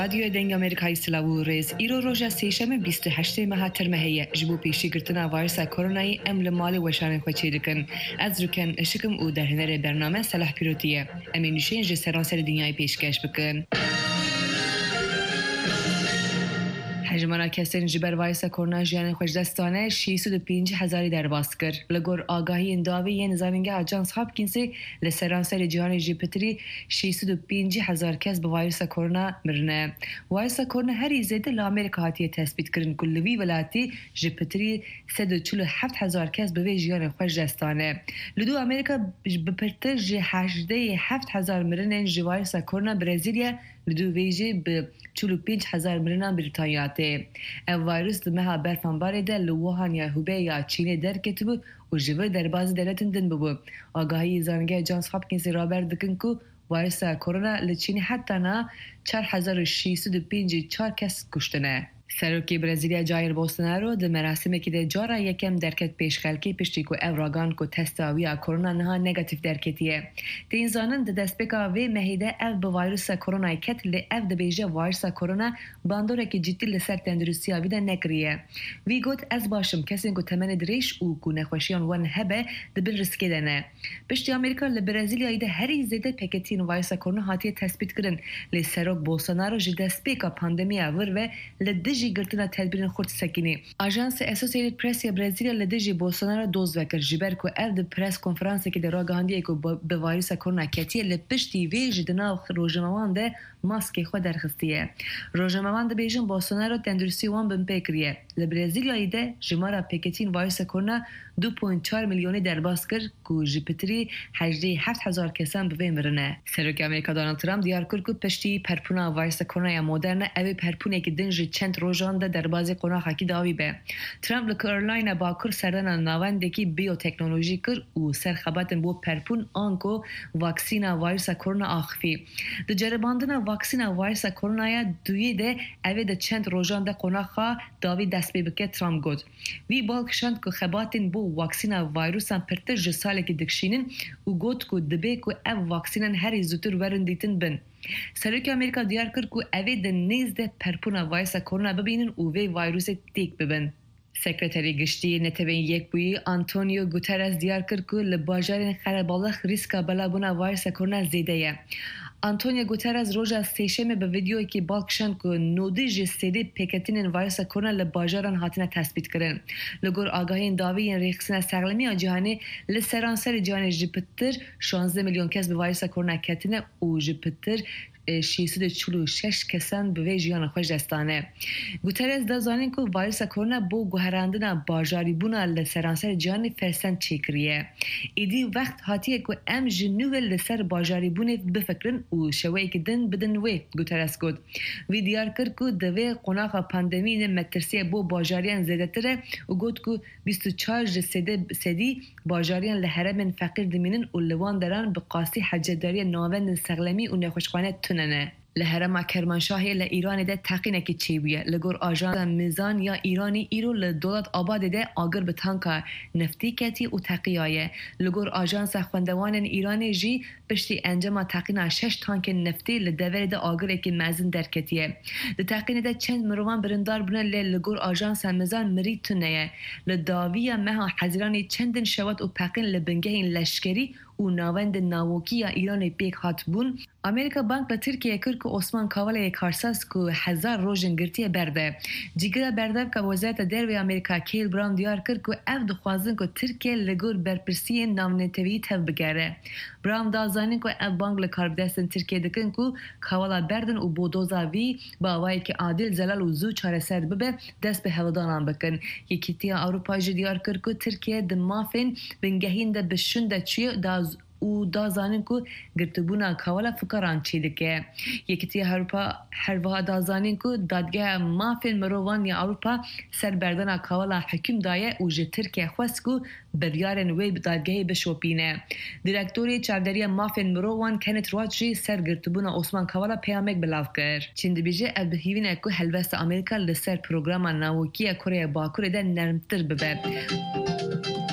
رادیو دنگ امریکای سلاوریز ایرو روژا سیشم 28 ماه ترمهیه جبو پیشی گرتنا وایرس کرونایی امل مال وشان خوچی دکن از رکن شکم او در هنر برنامه صلاح پیروتیه امین نشین جه سراسر دنیای پیشکش بکن حجمانا کسین جبر وایرس کرونا جیان خوشدستانه 605,000 درباس کرد. لگور آگاهی انداوی نزانینگه آجانس هاپکینسی لسرانسر جهان جیپتری 605,000 کس به وایرس کرونا مرنه. وایرس کرونا هری زده لامریکا هاتیه تثبیت کردن کلوی ولاتی جیپتری 147,000 کس به جیان خوشدستانه. لدو امریکا بپرتر جه 87,000 مرنه جی وایرس کرونا برزیلیا لدو ویجی به 45,000 مرنان بریتانیاته. او ویروس دمها برفان بارده لوهان یا هوبه یا چین درکت بود و جوه در باز دلتن دن ببود. آگاهی زانگه جانس هاپکینز رابرت دکن که ویروس کرونا لچینی حتی نا 4,654 کس کشتنه. سروکی برزیلیا جایر بولسونارو در مراسمی که در جارا یکم درکت پیش خلکی پشتی که اوراگان که تست آویا کرونا نها نگاتیو درکتیه. تین زانن در دست بکا وی مهیده او به ویروس کرونا کت لی او در بیجه ویروس کرونا باندوره که جدی لسر تندرستی آویده نکریه. وی گوت از باشم کسی که تمن دریش او که نخوشیان ون هبه در بین رسکه دنه. پشتی امریکا لبرزیلیا ایده هری زیده پکتین ویروس کرونا هاتیه تثبیت کردن لی سروک بولسونارو جی دست بکا پاندمی آور و لدجی گرتنا تدبیرن خورد سکینی. آژانس اسوسییتد پرس برزیلیا لدجی بولسونارو دوز وکر جبر کو ال پرس کنفرانسی که در آگاهی کو به ویروس کرونا کتی لپشتی ویج دنا روزنامه ماسک خود درخستیه. روزنامه بیژن بولسونارو تندرسی وان بن پکریه. لبرزیلیا ایده جمارا پکتین ویروس کرونا 2.4 میلیونی درباس کرد که جیپتری 87,000 کسان به مرنه. سروک امریکا دونالد ترامپ دیار کرد که پشتی پرپونا ویروس کرونا مدرن اوی پرپونه که دنج چند روزان در بازی قرآن خاکی داوی به. ترامپ لکارولاینا باکر سردن نواندکی بیوتکنولوژی کرد و سرخباتن بو پرپون آنکو واکسینا ویروس کرونا آخفی. در جرباندن واکسینا ویروس کرونا دوی ده اوی در چند روزان در قرآن خا داوی دست بکه ترامپ گفت. وی بالکشند که خباتن بو واکسینا ویروسان پرتر جساله که دکشینن و گفت که دبی که او واکسینن هری زودتر ورندیتن بن. سروک امریکا دیار کرد که اوی در نیزده پرپونا ویروس کرونا ببینن و وی ویروس تیک ببین. سکرتری گشتی نتوین یک بوی آنتونیو گوترس دیار کرد که لباجارین خرابالخ ریسکا بلابونا ویروس کرونا زیده. آنتونیو گوترس روز سیشم به ویدیویی که بالکشند که نودی جسدی پکتین ویروس کرونا لباجاران هاتنه تثبیت کردن. لگور آگاهی داوی ریخسن سقلمی جهانی لسرانسر جهان جیپتر 16 میلیون کس به ویروس کرونا کتینه و جیپتر 646 کسان به وی جیان خوش دستانه. گوترس دازانین که ویروس کرونا بو گوهراندن باجاری بونا لسرانسر جهانی فرسن چیکریه. ایدی وقت هاتیه که ام جنوه لسر باجاری بونه بفکرن و شوی که دن بدن وی گوترس گود. وی دیار کرد که دوی قناق پاندمی مترسیه بو باجاریان زیده تره و گود که 24 جسدی باجاریان لحرم فقیر دمینن و لوان دران به قاسی حجداری ناوند سقلمی و نخوشخانه تننه. لهرما کرمانشاهی لإيران ده تقینه که چی بیه. لگور آژانس میزان یا ایرانی ایرو لدولت آباد ده آگر به تانکا نفتی کتی و تقیایه. لگور آژانس خواندوان ایرانی جی پشتی انجام تقینه 6 تانک نفتی لدور ده آگر که مزن در کتیه. ده تقینه ده چند مروان برندار بودن لگور آژانس میزان مری تنه. لداویه مها حزیرانی چندن شوات و پقین لبنگه این لشکری و ناوند ناوکی یا ایران پیک هات بون. امریکا بانک به ترکیه کرد که عثمان کاوال کارساز که 1000 روزن گرتیه برده. جیگر برده که وزارت دروی امریکا کیل براون دیار کرد که اف دخوازن که ترکیه لگور برپرسی ناونتوی تف بگره. براون دازانین که اف بانک لکار بدستن ترکیه دکن که کاوالا بردن و بودوزاوی با آوائی که عادل زلال و زو چاره سر ببه دست به هلدانان بکن. یکی تیا اروپا دیار کرد که ترکیه دمافین بنگهین ده بشون ده چیه داز و دازانین که گرتبونا کاوالا فکران چیده که یکی تی هر دازانین که دادگاه مافین مروان یا اروپا سر بردن کاوالا حکم دایه و جه ترکیه خواست که بریارن وی دادگاهی بشوپینه. دیرکتوری چاودری مافین مروان کنت رواتجی سر گرتبونا عثمان کاوالا پیامک بلاو کرد. چند بیجه ابهیوینه که هلوست امریکا لسر پروگرام ناوکی کره باکوره ده نرمتر ببه.